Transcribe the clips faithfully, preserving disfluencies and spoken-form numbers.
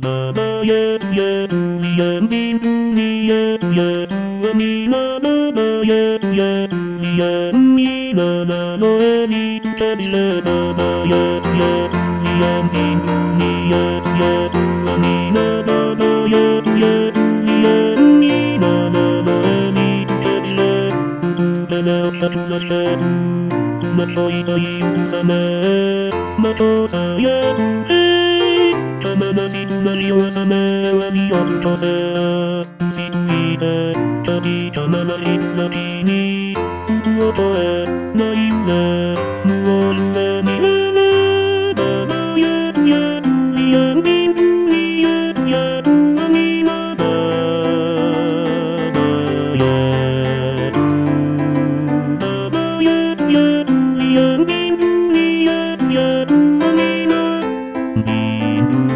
Babaya tuya tulian din tulia tuya tua mila babaya tuya tulian mila la loeli tu kabila babaya tuya tulian din tulia tuya tua mila babaya tuya tulian mila la loeli tu kabila tu bala katula shadu tu matoi tai tu sama mato saya hey Kamana si tu naliwa sama wali otu tosa si tu ita tapi kamana hitu lakini utu otoe na iula muolue milele baba ya tu ya tu liang bin tu ya tu ya tu amina baba ya tu baba ya tu ya tu liang bin tu ya tu ya tu amina bin tu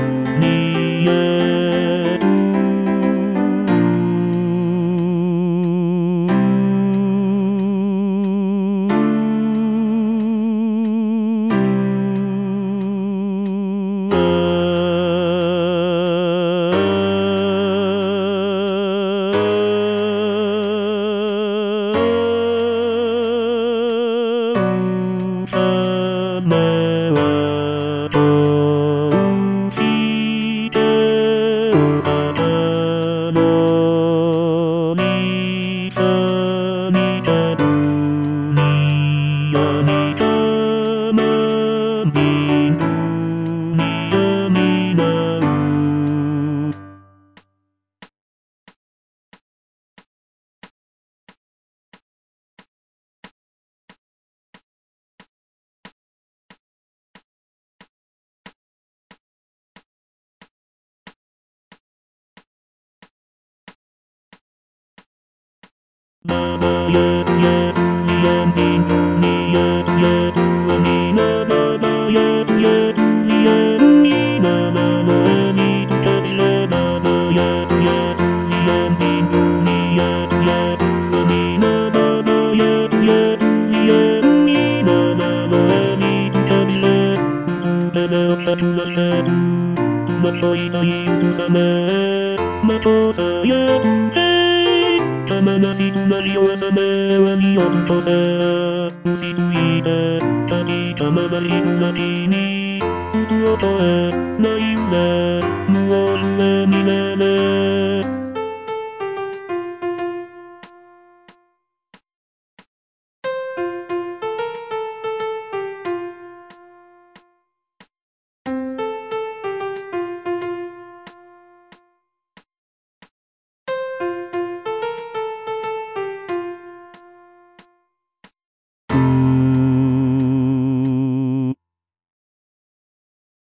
Baba ya tu ya tu liang bin tu ya tu ya tu amina baba ya tu ya tu liang mina la la ni tu kabila baba ya tu ya tu liang bin tu ya tu ya tu amina baba ya tu ya tu liang mina la la ni tu kabila tu bala katula shadu tu matoi tai tu sama mato saya tu hey Kamana si tu naliwa sama wali otu tosa si tu ita tapi kamana hitu lakini utu otoe na iula muolue milele